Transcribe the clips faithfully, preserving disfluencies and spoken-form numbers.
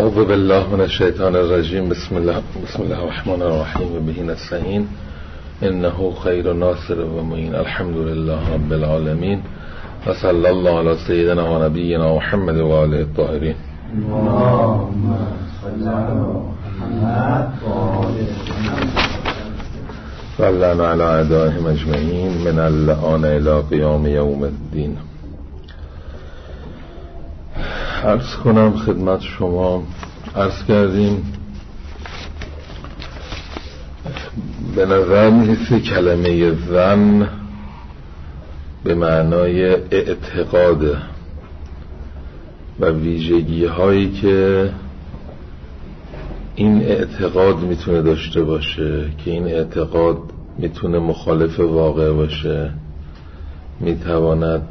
اعوذ بالله من الشیطان الرجیم. بسم الله بسم الله الرحمن الرحیم و به نستعین انه خیر ناصر و معین. الحمد لله رب العالمین و صلی الله علی سیدنا و نبینا محمد و آله الطاهرین. اللهم صل علی محمد و آله صلنا علی اعدائهم اجمعین من اللعان الی قیام یوم الدین. عرض کنم خدمت شما، عرض کردیم به نظر میرسه کلمه ظن به معنای اعتقاده و ویژگی هایی که این اعتقاد میتونه داشته باشه که این اعتقاد میتونه مخالف واقع باشه، میتواند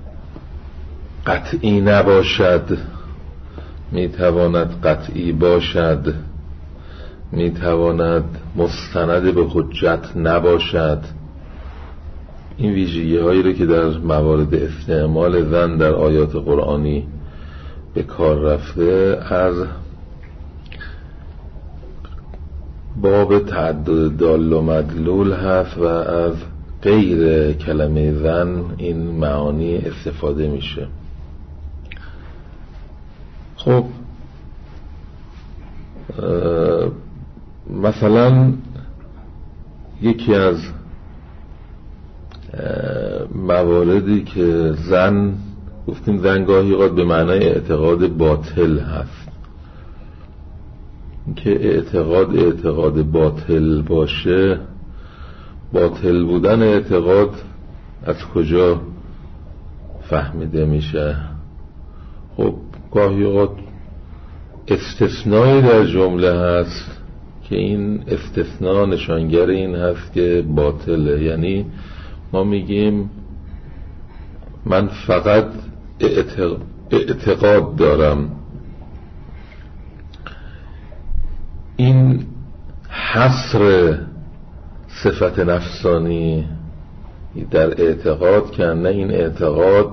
قطعی نباشد، میتواند قطعی باشد، میتواند مستند به حجت نباشد. این ویژگی هایی رو که در موارد استعمال ظن در آیات قرآنی به کار رفته از باب تعدد دال و مدلول هست و از غیر کلمه ظن این معانی استفاده میشه. خب مثلا یکی از مواردی که ظن گفتیم ظن گاهی اوقات به معنای اعتقاد باطل هست، که اعتقاد اعتقاد باطل باشه. باطل بودن اعتقاد از کجا فهمیده میشه؟ خب گاهی اوقات استثنایی در جمله هست که این استثناء نشانگر این هست که باطله. یعنی ما میگیم من فقط اعتقاد دارم، این حصر صفت نفسانی در اعتقاد که نه، این اعتقاد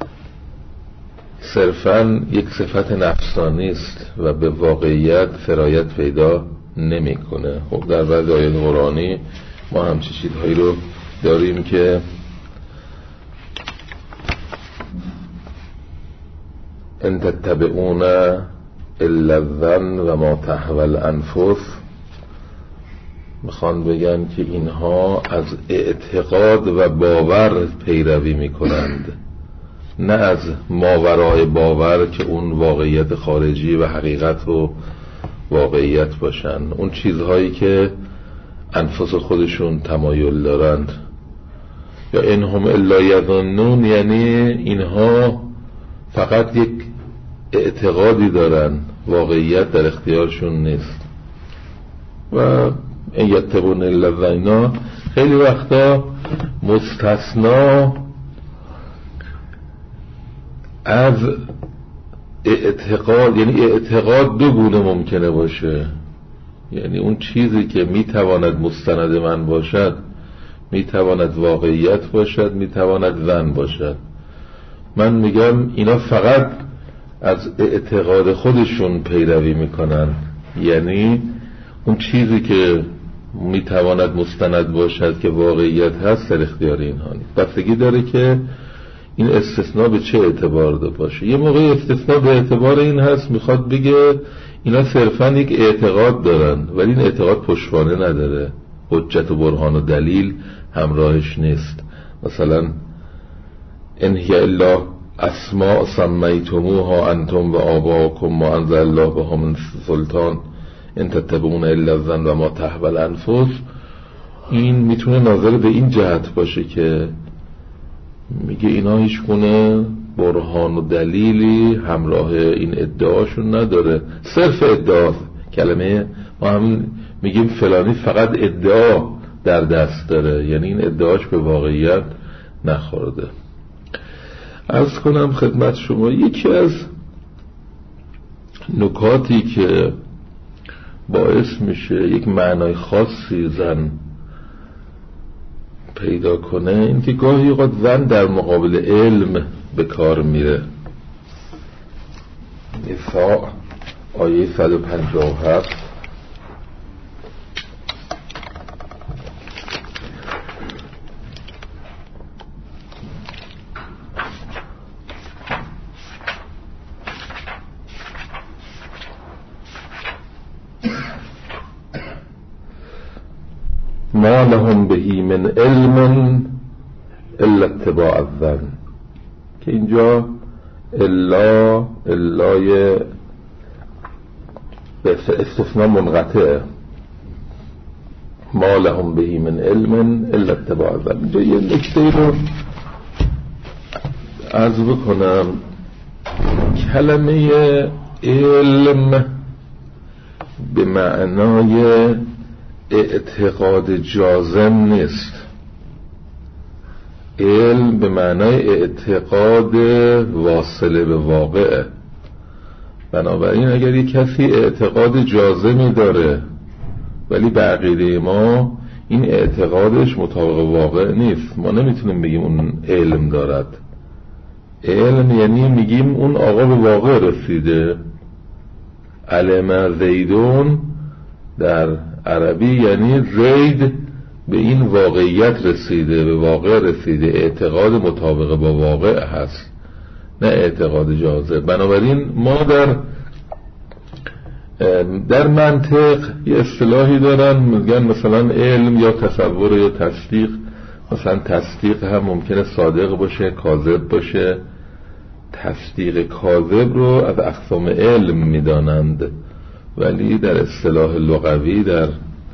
صرفاً یک صفت نفسانی است و به واقعیت سرایت پیدا نمیکنه. خب در بعضی آیات قرآنی ما همچین چیزهایی رو داریم که ان تتبعون الا الظن و ما تهوی الانفس، میخوان بگن که اینها از اعتقاد و باور پیروی میکنند، نه از ماورای باور که اون واقعیت خارجی و حقیقت و واقعیت باشن، اون چیزهایی که انفس خودشون تمایل دارند. یا انهم الا یظنون، یعنی اینها فقط یک اعتقادی دارن، واقعیت در اختیارشون نیست. و این یتبعون الا الظن خیلی وقتا مستثنا از اعتقاد، یعنی اعتقاد دو گونه ممکنه باشه. یعنی اون چیزی که میتواند مستند من باشد میتواند واقعیت باشد، میتواند ظن باشد. من میگم اینا فقط از اعتقاد خودشون پیروی میکنن، یعنی اون چیزی که میتواند مستند باشد که واقعیت هست در اختیار اینها نیست. بستگی داره که این استثناء به چه اعتبار ده باشه. یه موقع استثناء به اعتبار این هست میخواد بگه اینا صرفا یک اعتقاد دارن ولی این اعتقاد پشتوانه نداره، حجت و برهان و دلیل همراهش نیست. مثلا ان هی الا اسماء سمیتموها انتم و آباؤکم ما انزل الله بها من سلطان ان تتبعون الا الظن و ما تهوی الانفس. این میتونه ناظر به این جهت باشه که میگه اینا هیچ گونه برهان و دلیلی همراه این ادعاشون نداره، صرف ادعا. کلمه ما هم میگیم فلانی فقط ادعا در دست داره، یعنی این ادعاش به واقعیت نخورده. عرض کنم خدمت شما یکی از نکاتی که باعث میشه یک معنای خاصی ظن پیدا کنه این که گاهی اوقات ظن در مقابل علم به کار میره. مثال آیه صد و پنجاه و هفت ما لهم بهی من علم الا اتباع الظن، که اینجا الا الای به استثناء منقطع، ما لهم بهی من علم الا اتباع الظن. اینجا یه نکته رو عرض بکنم، کلمه علم به معنای اعتقاد جازم نیست. علم به معنای اعتقاد واصله به واقع. بنابراین اگر یک کسی اعتقاد جازمی داره ولی به عقیده ما این اعتقادش مطابق واقع نیست، ما نمیتونیم بگیم اون علم دارد. علم یعنی میگیم اون آقا به واقع رسیده. علم زیدون در عربی یعنی زید به این واقعیت رسیده، به واقع رسیده، اعتقاد مطابق با واقع هست، نه اعتقاد جازم. بنابراین ما در در منطق یه اصطلاحی دارن میگن مثلا علم یا تصور یا تصدیق. مثلا تصدیق هم ممکنه صادق باشه، کاذب باشه. تصدیق کاذب رو از اقسام علم میدانند، ولی در اصطلاح لغوی در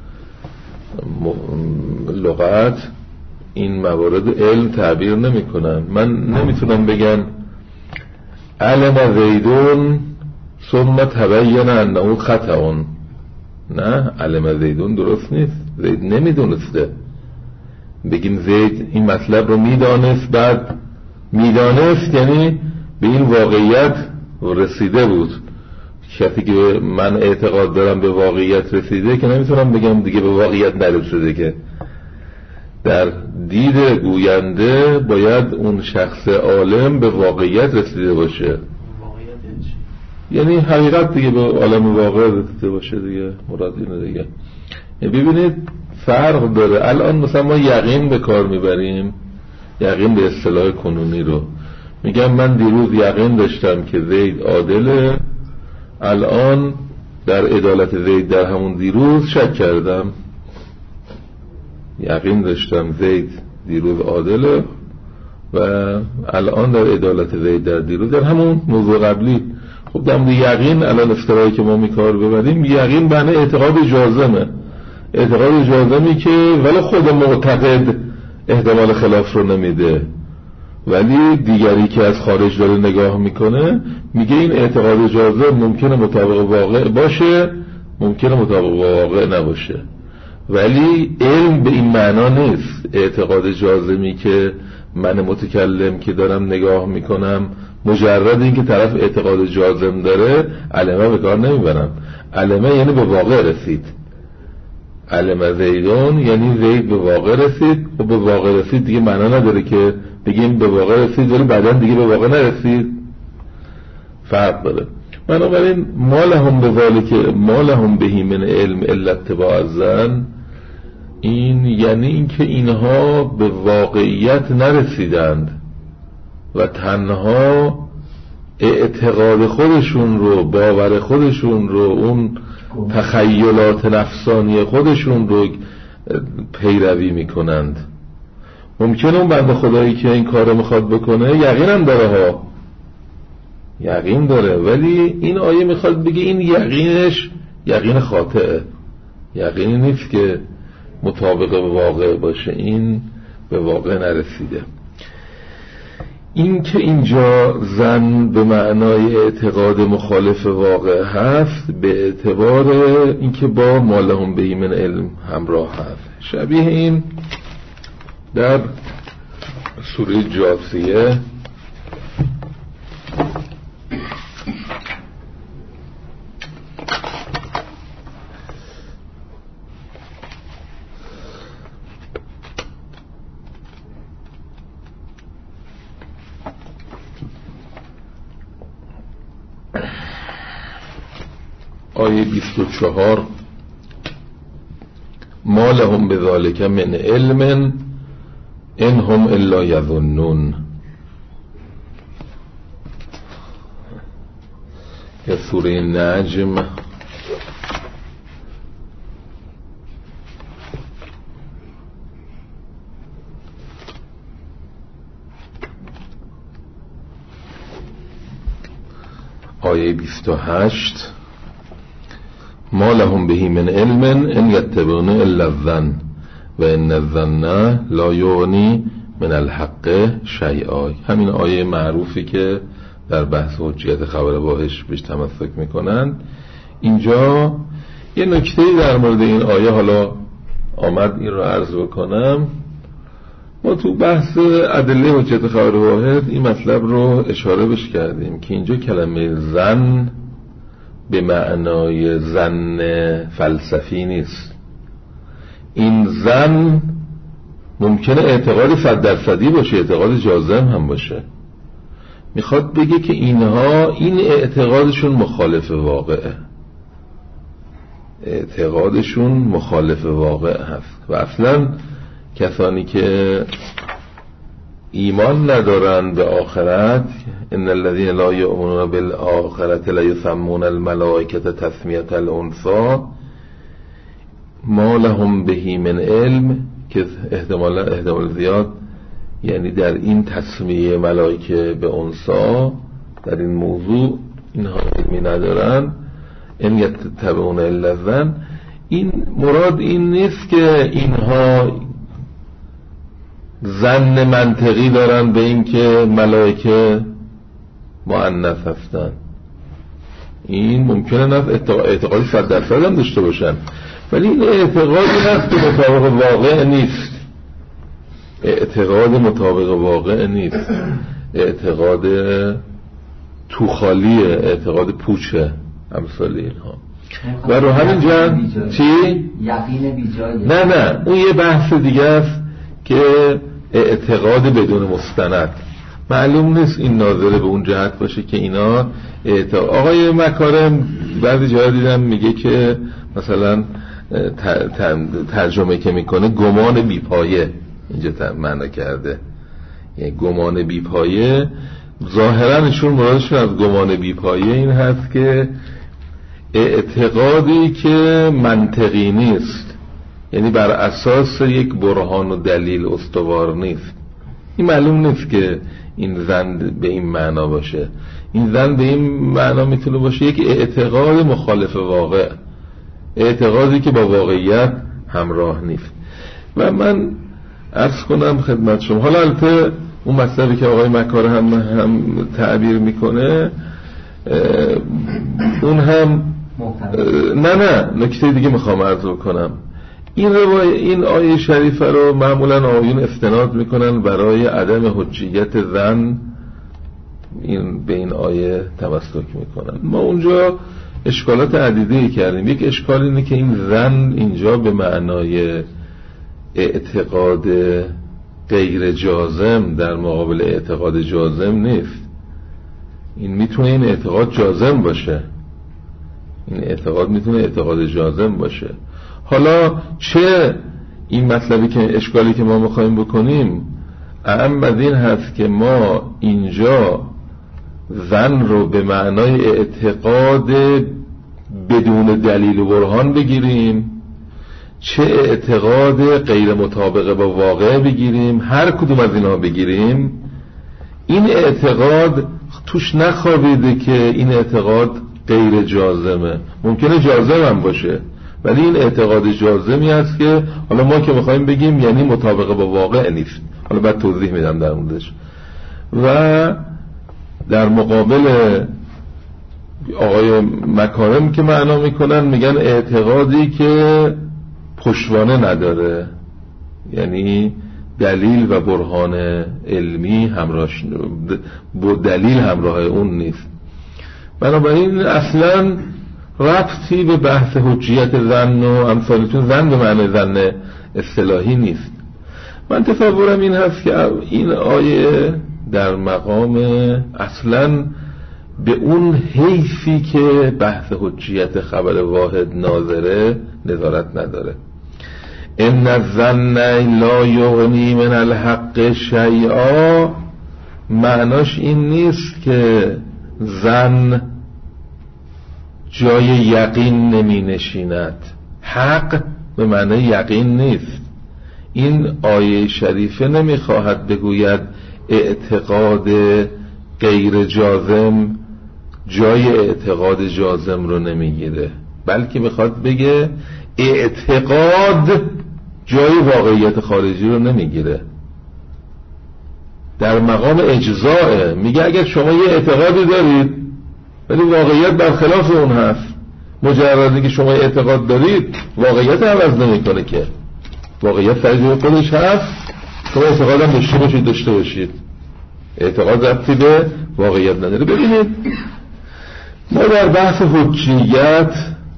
لغت این موارد علم تعبیر نمی کنن. من نمیتونم بگم علم زیدون ثم تبین انه خطأ. نه، علم زیدون درست نیست، زید نمیدونسته. بگیم زید این مطلب رو میدانست، بعد میدانست یعنی به این واقعیت رسیده بود. کسی که من اعتقاد دارم به واقعیت رسیده که نمیتونم بگم دیگه به واقعیت نرسیده، که در دید گوینده باید اون شخص عالم به واقعیت رسیده باشه. یعنی حقیقت دیگه به عالم واقع رسیده باشه دیگه، مراد اینه دیگه. ببینید فرق داره. الان مثلا ما یقین به کار میبریم، یقین به اصطلاح کنونی رو. میگم من دیروز یقین داشتم که زید عادله، الان در عدالت زید در همون دیروز شک کردم. یقین داشتم زید دیروز عادله و الان در عدالت زید در دیروز در همون موضوع قبلی. خب در یقین الان اصطلاحی که ما میکار ببریم، یقین معنی اعتقاد جازمه، اعتقاد جازمی که ولی خود معتقد احتمال خلاف رو نمیده، ولی دیگری که از خارج داره نگاه میکنه میگه این اعتقاد جازم ممکنه مطابق واقع باشه، ممکنه مطابق واقع نباشه. ولی علم به این معنا نیست. اعتقاد جازمی که من متکلم که دارم نگاه میکنم، مجرد این که طرف اعتقاد جازم داره، علمه به کار نمیبرم. علمه یعنی به واقع رسید. علم زیدون یعنی زید به واقع رسید. و به واقع رسید دیگه معنا نداره که بگیم به واقع رسید ولی بعداً دیگه به واقع نرسید. فرق داره. بنابراین ما لهم به ذالک ما لهم بهی من علم الا اتباع الظن، این یعنی اینکه اینها به واقعیت نرسیدند و تنها اعتقاد خودشون رو، باور خودشون رو، اون تخیلات نفسانی خودشون رو پیروی میکنند. ممکنه اون بنده خدایی که این کار رو میخواد بکنه یقین هم داره ها، یقین داره، ولی این آیه میخواد بگه این یقینش یقین خاطئه، یقینی نیست که مطابق واقع باشه، این به واقع نرسیده. این که اینجا زن به معنای اعتقاد مخالف واقع هست، به اعتبار اینکه با ما لهم بهی من علم همراه هست. شبیه این در سوره جاثیه آیه بیست و چهار ما لهم بذالک من علم ان هم الا یظنون. یا سوره نجم آیه بیست و هشت ما لهم به من علم ان یتبعون الا الظن و ان الظن لا یغنی من الحق شیئا. همین آیه معروفی که در بحث حجیت خبر واهش بهش تمسک میکنن. اینجا یه نکته‌ای در مورد این آیه حالا آمد این رو عرض بکنم. ما تو بحث ادله حجیت خبر واحد این مطلب رو اشاره بش کردیم که اینجا کلمه ظن به معنای ظن فلسفی نیست. این ظن ممکنه اعتقاد صد درصدی باشه، اعتقاد جازم هم باشه. میخواد بگه که اینها این اعتقادشون مخالف واقعه، اعتقادشون مخالف واقع هست. و اصلا کسانی که ایمان ندارن به آخرت، ان الذين لا يؤمنون بالآخرة لا يسمون الملائكة تسمیة الانثى ما لهم به من علم، که احتمال احتمال زیاد یعنی در این تسمیه ملائکه به انثى در این موضوع اینها علمی ندارن. ان یتبعون الا الظن، این مراد این نیست که اینها ظن منطقی دارن به این که ملائکه مؤنث هستن. این ممکنه نه اعتقادی صد درصد هم داشته باشن، ولی این اعتقادی هست که مطابق واقع نیست. اعتقاد مطابق واقع نیست، اعتقاد توخالیه، اعتقاد پوچه، امثال اینها. و رو همین جان چی؟ یقین بیجایه. نه نه اون یه بحث دیگه است که اعتقاد بدون مستند. معلوم نیست این ناظره به اون جهت باشه که اینا اعتقاد. آقای مکارم بعضی جاها دیدم میگه که مثلا ترجمه که میکنه گمان بیپایه، اینجا معنا کرده یعنی گمان بیپایه. ظاهرا ایشون مرادشون از گمان بیپایه این هست که اعتقادی که منطقی نیست، یعنی بر اساس یک برهان و دلیل استوار نیست. این معلوم نیست که این ظن به این معنا باشه. این ظن به این معنا میتونه باشه یک اعتقاد مخالف واقع، اعتقادی که با واقعیت همراه نیست. و من عرض کنم خدمت شما، حالا البته اون مطلبی که آقای مکاره هم, هم تعبیر میکنه اون هم نه نه نکته دیگه میخوام عرض کنم. این روای این آیه شریفه رو معمولا آیون استناد میکنن برای عدم حجیت ظن، این به این آیه تمسک میکنن. ما اونجا اشکالات عدیدی کردیم. یک اشکال اینه که این ظن اینجا به معنای اعتقاد غیر جازم در مقابل اعتقاد جازم نیست. این میتونه این اعتقاد جازم باشه، این اعتقاد میتونه اعتقاد جازم باشه. حالا چه این مطلبی که اشکالی که ما میخوایم بکنیم اهم از این هست که ما اینجا ظن رو به معنای اعتقاد بدون دلیل و برهان بگیریم، چه اعتقاد غیر مطابق با واقع بگیریم، هر کدوم از اینا بگیریم، این اعتقاد توش نخوابیده که این اعتقاد غیر جازمه. ممکنه جازم هم باشه ولی این اعتقاد جازمی است که حالا ما که میخوایم بگیم یعنی مطابق با واقع نیست. حالا بعد توضیح میدم در موردش. و در مقابل آقای مکارم که معنا میکنن میگن اعتقادی که پشتوانه نداره، یعنی دلیل و برهان علمی همراهش با دلیل همراه اون نیست. بنابراین اصلا ربطی به بحث حجیت ظن و امثالتون ظن به معنی ظن اصطلاحی نیست. من تصورم این هست که این آیه در مقام اصلا به اون حیثی که بحث حجیت خبر واحد ناظره نظارت نداره. ان الظن لا یغنی من الحق شیئا، معناش این نیست که ظن جای یقین نمی نشیند. حق به معنی یقین نیست. این آیه شریفه نمی خواهد بگوید اعتقاد غیر جازم جای اعتقاد جازم رو نمیگیره، بلکه میخواد بگه اعتقاد جای واقعیت خارجی رو نمیگیره. در مقام اجزاء میگه اگر شما یه اعتقادی دارید ولی واقعیت برخلاف اون هست، مجردی که شما اعتقاد دارید واقعیت عوض نمیکنه که واقعیت سر جای خودش هست، شما اعتقاد هم داشته باشید داشته باشید، اعتقاد ربطی به واقعیت نداره. ببینید ما در بحث حجیت،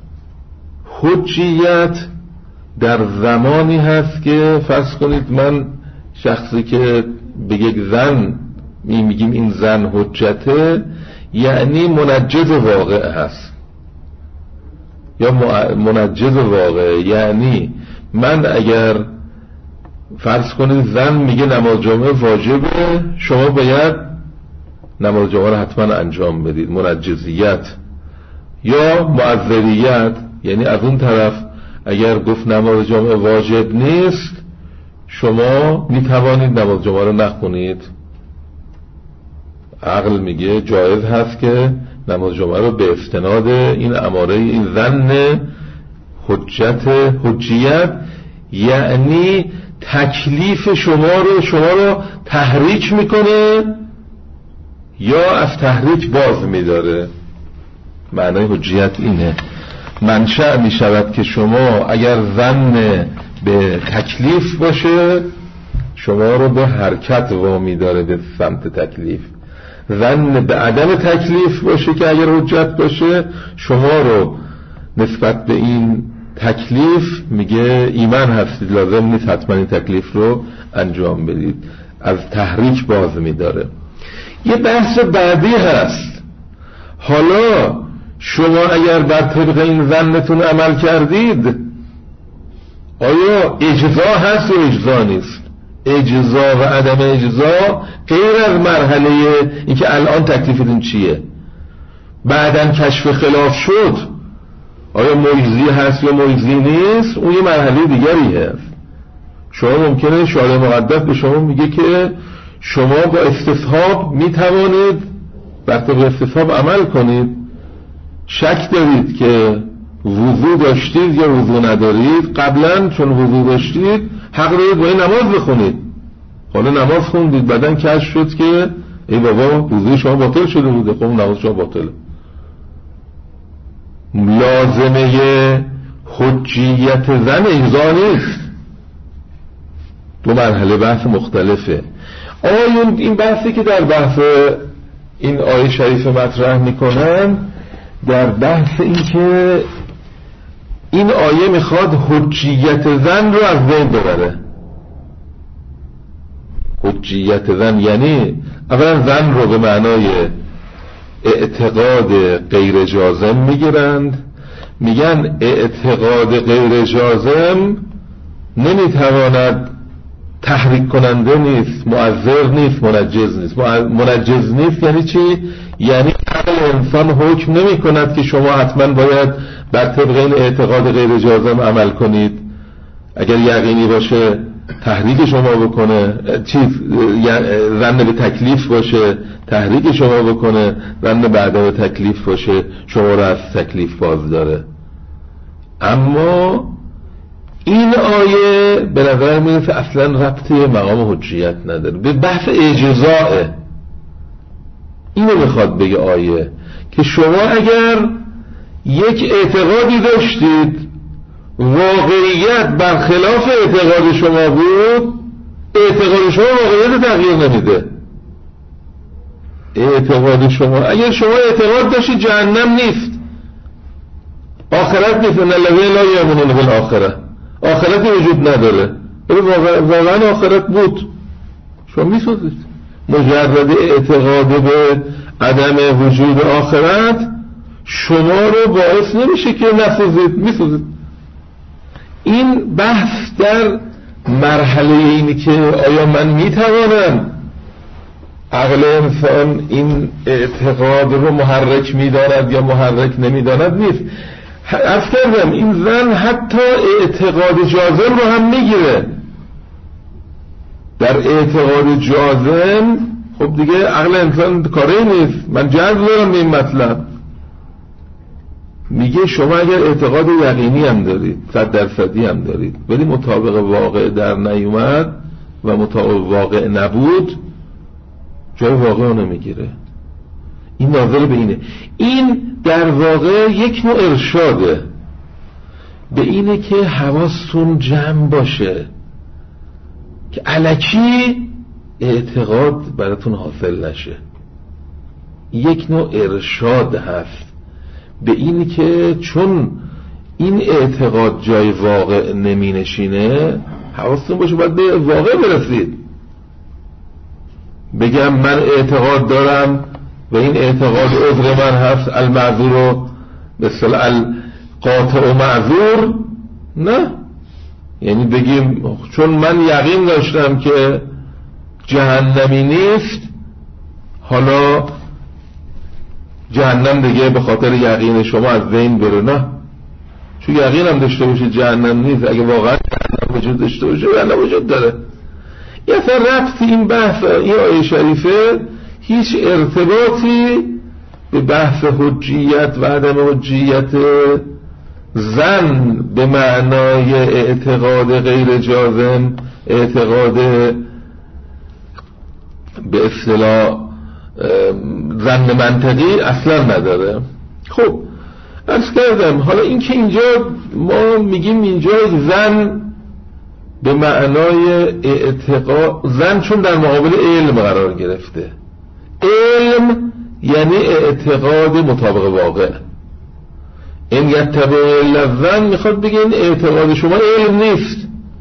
حجیت در زمانی هست که فرض کنید من شخصی که به یک زن می میگیم این زن حجته، یعنی منجز واقع هست یا منجز واقع، یعنی من اگر فرض کنید زن میگه نماز جمعه واجبه، شما باید نماز جمعه رو حتما انجام بدید، منجزیت. یا معذریت، یعنی از اون طرف اگر گفت نماز جمعه واجب نیست شما میتوانید نماز جمعه رو نخونید. عقل میگه جایز هست که نماز جمعه رو به استناد این اماره این ظن حجت حجیت، یعنی تکلیف شما رو شما رو تحریک میکنه یا از تحریک باز میداره. معنای حجیت اینه، منشأ میشود که شما اگر ظن به تکلیف باشه شما رو به حرکت وامی داره به سمت تکلیف، ظن به عدم تکلیف باشه که اگر حجت باشه شما رو نسبت به این تکلیف میگه ایمان هستید، لازم نیست حتما این تکلیف رو انجام بدید، از تحریک باز میداره. یه بحث بعدی هست، حالا شما اگر بر طبق این ظنتون عمل کردید آیا اجزا هست و اجزا نیست؟ اجزا و عدم اجزا غیر از مرحله این که الان تکلیفتون چیه، بعدن کشف خلاف شد آیا مجزی هست یا مجزی نیست، اون یه مرحله دیگری هست. شما ممکنه شارع مقدس به شما میگه که شما با استصحاب میتوانید بر طبق استصحاب عمل کنید، شک دارید که وضو داشتید یا وضو ندارید، قبلا چون وضو داشتید حق دارید با این نماز بخونید، حالا نماز خوندید بعدن کشف شد که ای بابا وضو شما باطل شده بوده، خب نماز شما باطله. لازمه حجیت زن اجزا نیست، دو مرحله بحث مختلفه. آیا این بحثی که در بحث این آیه شریف مطرح میکنن در بحث این که این آیه میخواد حجیت زن رو از بین ببره. حجیت زن یعنی اولا زن رو به معنای اعتقاد غیر جازم میگیرند، میگن اعتقاد غیر جازم نمیتواند تحریک کننده نیست، مؤثر نیست، منجز نیست. منجز نیست یعنی چی؟ یعنی عقل انسان حکم نمی کند که شما حتما باید بر طبق این اعتقاد غیر جازم عمل کنید، اگر یقینی باشه تحریک شما بکنه، چیز ظن به تکلیف باشه تحریک شما بکنه، ظن به عدم تکلیف باشه شما رو از تکلیف باز داره. اما این آیه به نظر میرسه اصلا ربطی مقام حجیت نداره، به بحث اجزاءه. اینو میخواد بگه آیه که شما اگر یک اعتقادی داشتید واقعیت برخلاف اعتقاد شما بود، اعتقاد شما واقعیت تغییر نمیده. اعتقاد شما اگر شما اعتقاد داشتید جهنم نیست، آخرت نیست، ان الذین لا یؤمنون بالآخرة، آخرت وجود نداره، ولی واقعا آخرت بود، شما میسوزید. مجرد اعتقاد به عدم وجود آخرت شما رو باعث نمیشه که نسوزید، میسوزید. این بحث در مرحله اینی که آیا من میتوانم عقل انسان این اعتقاد رو محرک میداند یا محرک نمیداند نیست. عرض کردم این زن حتی اعتقاد جازم رو هم میگیره. در اعتقاد جازم خب دیگه عقل انسان کاری نیست، من جذب دارم به این مطلب. میگه شما اگر اعتقاد یقینی هم دارید، صد درصدی هم دارید، ولی مطابق واقع در نیومد و مطابق واقع نبود، جای واقع رو نمیگیره. این ناظر به اینه. این در واقع یک نوع ارشاده به اینه که حواستون جمع باشه که الکی اعتقاد براتون حاصل نشه. یک نوع ارشاد هست به اینی که چون این اعتقاد جای واقع نمی نشینه، حواستون باشه باید به واقع برسید. بگم من اعتقاد دارم و این اعتقاد عذر من هست، المعذور و به اصطلاح القاطع و معذور، نه. یعنی بگیم چون من یقین داشتم که جهنمی نیست، حالا جهنم دیگه به خاطر یقین شما از بین بره. نه، چون یقین هم داشته باشید جهنم نیست، اگه واقعا جهنم وجود داشته باشه جهنم وجود داره. یه اصلا ربطی این بحث این آیه شریفه هیچ ارتباطی به بحث حجیت و عدم حجیت زن به معنای اعتقاد غیر جازم، اعتقاد به اصطلاح زن منطقی اصلا نداره. خب عرض کردم حالا این که اینجا ما میگیم اینجا زن به معنای اعتقاد، زن چون در مقابل علم قرار گرفته، علم یعنی اعتقاد مطابق واقع. این یتبع لزن میخواد بگه این اعتقاد شما علم نیست،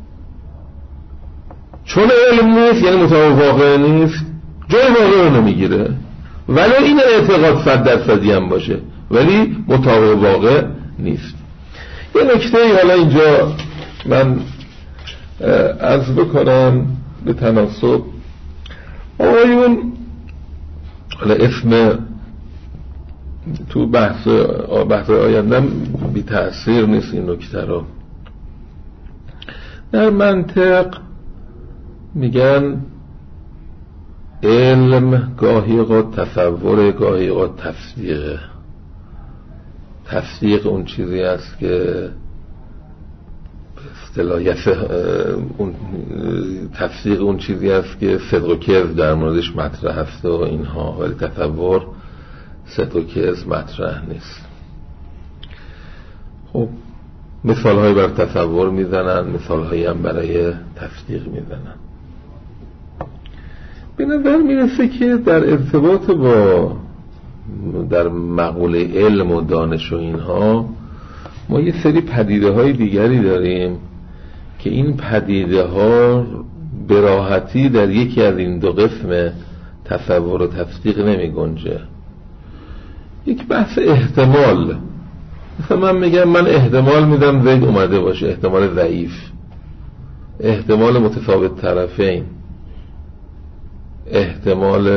چون علم نیست یعنی مطابق واقع نیست، جای واقع رو نمیگیره. ولی این اعتقاد صد درصدی هم باشه ولی مطابق واقع نیست. یه نکته حالا اینجا من عرض بکنم به تناسب، آقایون حالا اسم تو بحث بحث آیندم بی تأثیر نیست این نکته رو. در منطق میگن علم گاهی اوقات تصور، گاهی اوقات تصدیق. تصدیق اون چیزی است که اصطلاحیت اون تصدیق اون چیزی است که صدق و کذب در موردش مطرح هست و اینها، ولی تصور صدق و کذب مطرح نیست. خب مثال هایی برای تصور میزنن، مثال هایی هم برای تصدیق میزنن. به نظر میرسه که در ارتباط با در مقوله علم و دانش و اینها ما یه سری پدیده های دیگری داریم که این پدیده ها به راحتی در یکی از این دو قسم تصور و تصدیق نمی گنجه. یک بحث احتمال، مثلا من میگم من احتمال میدم زید اومده باشه، احتمال ضعیف، احتمال متفاوت طرفین، احتمال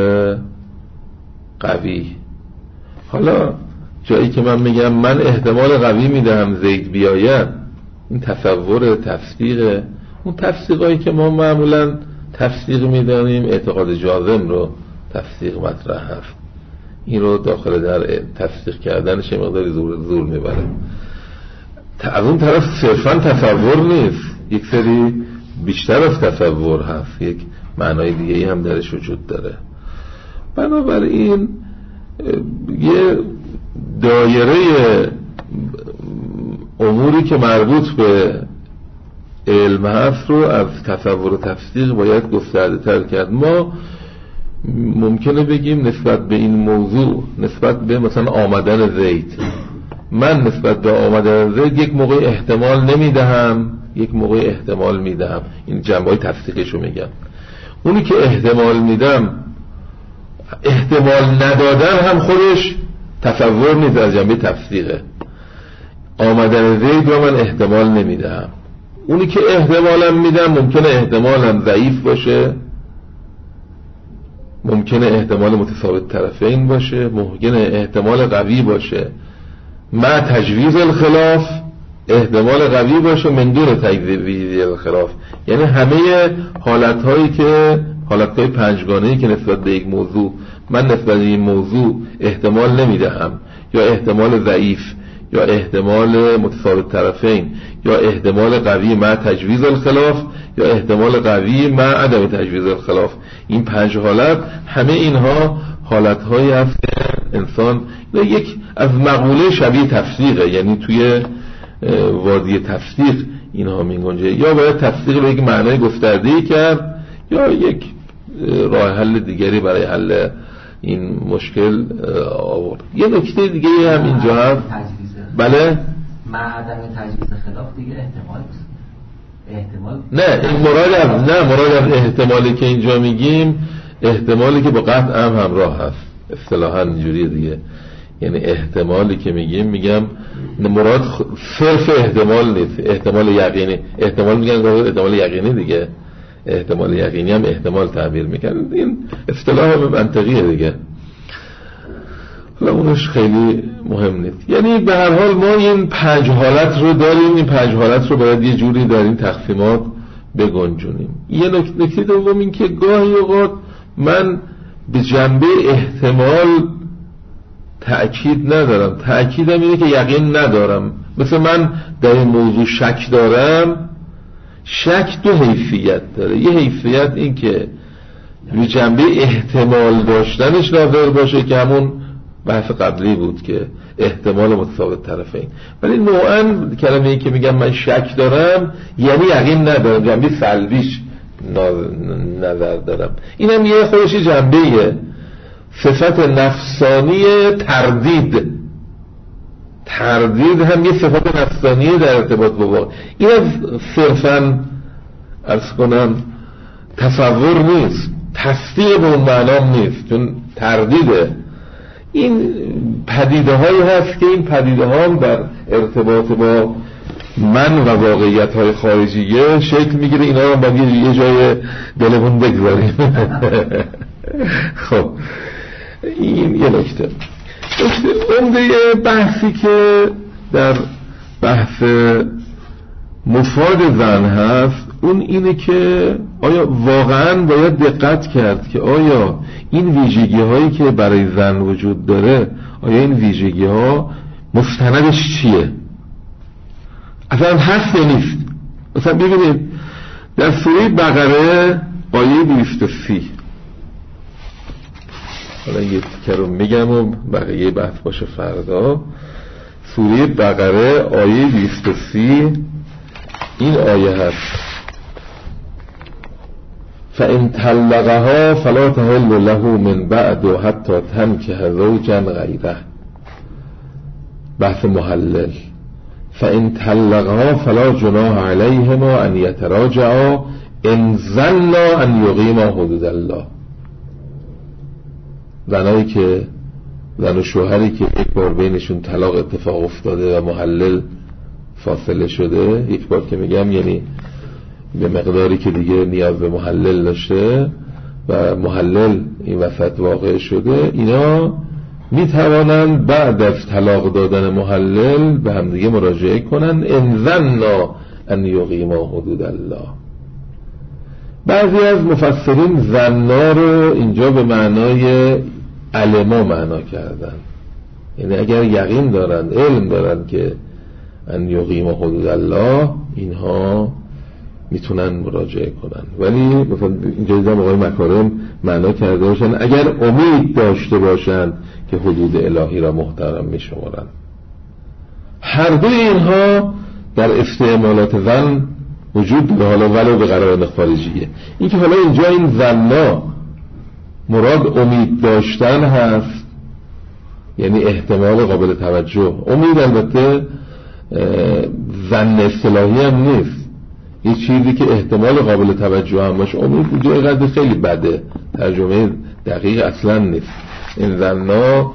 قوی. حالا جایی که من میگم من احتمال قوی میدم زید بیاید، این تصور تصدیق. اون تصدیقایی که ما معمولا تصدیق میدانیم اعتقاد جازم رو تصدیق مطرح هست، این رو داخل در تصدیق کردنش مقداری زور زور میبره. از اون طرف صرفا تصور نیست، یک سری بیشتر از تصور هست، یک معنای دیگه‌ای هم درش وجود داره. بنابراین یه دایره اموری که مربوط به علم هست رو از تصور و تصدیق باید گسترده تر کرد. ما ممکنه بگیم نسبت به این موضوع، نسبت به مثلا آمدن زید، من نسبت به آمدن زید یک موقع احتمال نمیدهم، یک موقع احتمال میدهم. این جنبه‌های تصدیقشو میگم. اونی که احتمال میدم احتمال ندادن هم خودش تصور نیست، از جنبه تصدیقه. آمدن زید رو من احتمال نمیدم، اونی که احتمالم میدم ممکنه احتمالم ضعیف باشه، ممکنه احتمال متفاوت طرفین باشه، ممکنه احتمال قوی باشه. مع تجویز الخلاف احتمال قوی باشه من دون تجویز الخلاف، یعنی همه حالتهایی که حالتهای پنجگانه‌ای که نسبت به یک موضوع من نسبت به این موضوع احتمال نمیدهم، یا احتمال ضعیف، یا احتمال متفاوت طرفین، یا احتمال قوی مع تجویز الخلاف، یا احتمال قوی مع عدم تجویز الخلاف، این پنج حالت همه اینها حالتهایی هست که انسان یک از مقوله شبیه تفسیقه، یعنی توی وادی تفسیق اینها میگنجه. یا باید تفسیق به یک معنای گسترده‌ای کرد، یا یک راه حل دیگری برای حل این مشکل آورد. یه نکته دیگه هم اینجا هست. بله مع عدم تجویز خلاف دیگه احتمال احتمال نه این مراد از نه مراد از احتمالی که اینجا میگیم احتمالی که با قطع هم همراه هست، اصطلاحاً اینجوریه دیگه. یعنی احتمالی که میگیم میگم مراد صرف احتمال نیست، احتمال یقینی. احتمال میگن احتمال یقینی دیگه، احتمال یقینی هم احتمال تعبیر میکنن، این اصطلاح منطقیه دیگه، حالا اونش خیلی مهم نیست. یعنی به هر حال ما این پنج حالت رو داریم، این پنج حالت رو باید یه جوری در این تقسیمات بگنجونیم. یه نکته دوم این که گاهی اوقات من به جنبه احتمال تأکید ندارم، تأکیدم اینه که یقین ندارم. مثل من در این موضوع شک دارم، شک دو حیثیت داره. یه حیثیت این که به جنبه احتمال داشتنش ناظر باشه که همون بحث قبلی بود که احتمال متفاوت طرفین، ولی نوعاً کلمه ای که میگم من شک دارم یعنی یقین ندارم، جنبه سلبیش نظر دارم. اینم یه خودش جنبه‌ایه، صفت نفسانی تردید. تردید هم یه صفت نفسانیه در ارتباط با واقع. این صرفاً عرض کنم تصور نیست، تصدیق به اون معنام نیست، چون تردیده. این پدیده هایی هست که این پدیده ها در ارتباط با من و واقعیت های خارجیه شکل میگیره. اینا رو باید یه جای دلمون بگذاریم. خب این یه نکته. عمده بحثی که در بحث مفاد زن هست اون اینه که آیا واقعا باید دقت کرد که آیا این ویژگی هایی که برای زن وجود داره، آیا این ویژگی ها مستندش چیه، اصلا هست یا نیست. مثلا ببینید در سوره بقره آیه دویست و سی، حالا یه تیکه رو میگم و بقیه بحث باشه فردا. سوره بقره آیه دویست و سی این آیه هست: فَإِن طَلَّقَهَا فَلَا تَحِلُّ لَهُ مِن بَعْدُ حَتَّى تَنكِحَ زَوْجًا غَيْرَهُ. بحث محلل: فَإِن طَلَّقَهَا فَلَا جُنَاحَ عَلَيْهِمَا أَن يَتَرَاجَعَا إِن ظَنَّا أَن يُقِيمَا حُدُودَ اللَّه. زنایی که زن و شوهری که یک بار بینشون طلاق اتفاق افتاده و محلل فاصله شده، یک بار که میگم یعنی به مقداری که دیگه نیاز به محلل داشته و محلل این وسط واقع شده، اینا میتوانند بعد از طلاق دادن محلل به همدیگه مراجعه کنن ان ظنا ان یقیما حدود الله. بعضی از مفسرین ظنا رو اینجا به معنای علما معنا کردن، یعنی اگر یقین دارن، علم دارن که ان یقیما حدود الله، اینها میتونن مراجعه کنن. ولی مثلا اینجا دیدم آقای مکارم معنا کرده باشن اگر امید داشته باشن که حدود الهی را محترم میشمارن. هر دو اینها در استعمالات زن وجود داره، حالا ولو به قرائن خارجیه. این که حالا اینجا این زنا مراد امید داشتن هست، یعنی احتمال قابل توجه. امید البته ظن اصطلاحی هم نیست، یه چیزی که احتمال قابل توجه هم باشه. امید اینجا قدر خیلی بده، ترجمه دقیق اصلا نیست. این ظنا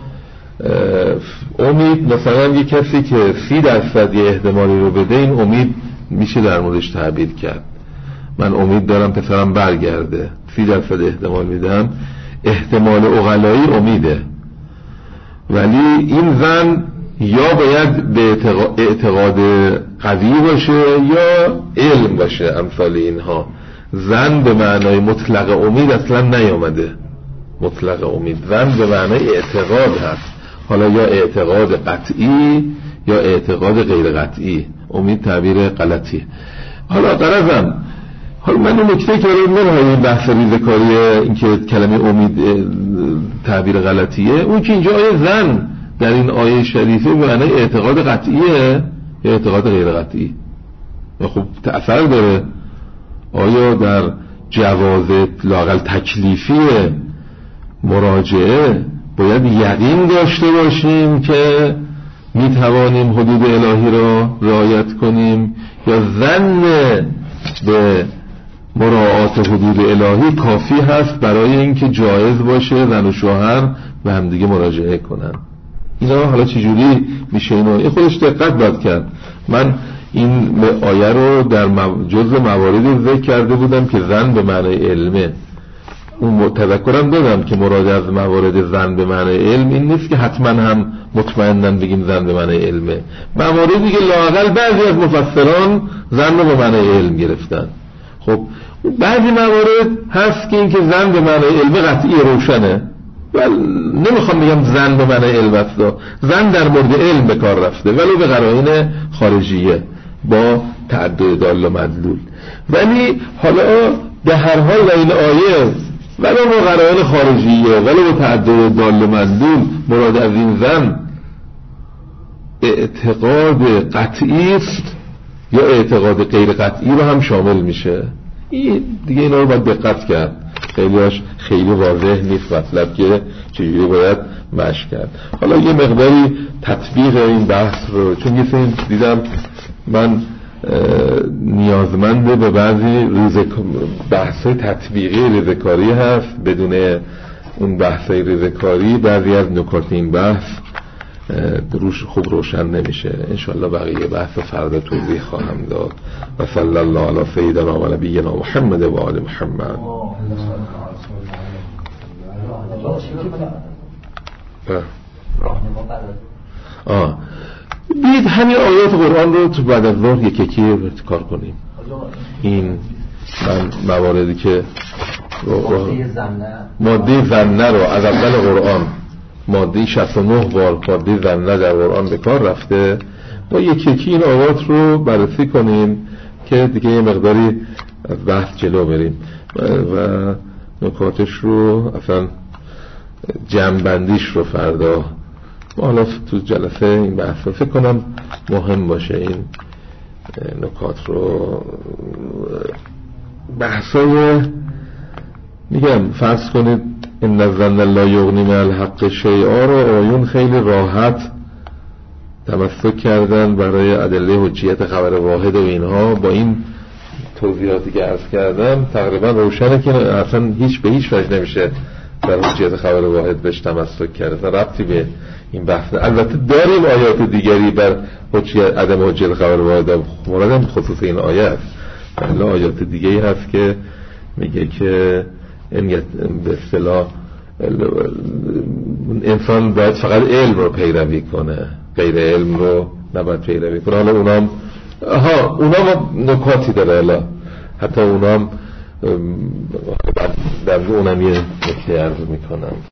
امید، مثلا یه کسی که سی درصد یه احتمالی رو بده، این امید میشه در موردش تعبیر کرد. من امید دارم پسرم برگرده، سی درصد احتمال میدم، احتمال عقلایی امیده. ولی این ظن یا باید به اعتقاد قوی باشه یا علم باشه، امثال اینها. ظن به معنای مطلق امید اصلا نیامده. مطلق امید ظن به معنای اعتقاد هست، حالا یا اعتقاد قطعی یا اعتقاد غیر قطعی. امید تعبیر غلطی. حالا غرضم، حالا من این نکته که رو نمی‌های این بحث ریزکاری این که کلمه امید تعبیر غلطیه، اون که اینجا آیه ظن در این آیه شریفه به معنای اعتقاد قطعیه یا اعتقاد غیر قطعی. خب تأثیر داره. آیا در جواز لااقل تکلیفی مراجعه باید یقین داشته باشیم که می توانیم حدود الهی را رعایت کنیم، یا ظن به مراعات حدود الهی کافی هست برای اینکه جایز باشه زن و شوهر به هم دیگه مراجعه کنن؟ اینا حالا چجوری میشه؟ اینو این خودش دقت باید کرد. من این آیه رو در جزء مواردی ذکر کرده بودم که ظن به معنای علمه. اون تذکرم دادم که مراد از موارد ظن به معنای علم این نیست که حتما هم مطمئناً بگیم ظن به معنای علمه. مواردی که لااقل بعضی از مفسران ظن رو به معنای علم گرفتن. خب بعضی موارد هست که این که ظن به معنای علم قطعی روشنه، ولی نمیخوام بگم ظن به معنای علم است، ظن در مورد علم به کار رفته ولو به قرائن خارجیه با تعدد دال و مدلول. ولی حالا به هر حال این آیه ولو با قرائن خارجیه ولو با تعدد دال و مدلول، مراد از این ظن اعتقاد قطعی است یا اعتقاد غیر قطعی رو هم شامل میشه. این دیگه اینا رو باید دقت کرد، خیلیاش خیلی واضح نیست مطلب که چجوری باید مشق کرد. حالا یه مقداری تطبیق این بحث رو، چون یه سین دیدم من نیازمند به بعضی بحث‌های تطبیقی ریزکاری هست، بدون اون بحث‌های ریزکاری بعضی از نکات این بحث روش خوب روشن نمیشه. انشاءالله بقیه بحث فردا توضیح خواهم داد. و صلی الله علی سیدنا و نبینا محمد و آل محمد. آه بید همین آیات قرآن رو تو بعد از ظهر یک یکی کار کنیم. این من مواردی که ماده ظنه رو از اول قرآن، ماده شصت و نه بار ماده ظنه در قرآن به کار رفته، با یک یکی این آیات رو بررسی کنیم که دیگه یه مقداری از بحث جلو بریم و نکاتش رو اصلا جمع‌بندیش رو فردا حالا تو جلسه این بحث رو فکر کنم مهم باشه. این نکات رو بحثای میگم فرض کنید ان الظن لا یغنی من الحق شیئا رو آیون خیلی راحت تمسک کردن برای ادله حجیت خبر واحد و اینها. با این توضیحاتی که عرض کردم تقریبا روشنه که اصلا هیچ به هیچ وجه نمیشه برای حجیت خبر واحد بهش تمسک کرد، ربطی به این بحث. البته داریم آیات دیگری بر حجیت عدم حجیت خبر واحد، مرادم خصوص این آیه است. ولی آیات دیگری هست که میگه که این به اصطلاح انسان باید فقط علم رو پیروی کنه، غیر علم رو نباید پیروی کنه. حالا اونام ها اونام نکاتی داره، حالا حتی اونام در اونم یه نکته عرض میکنم.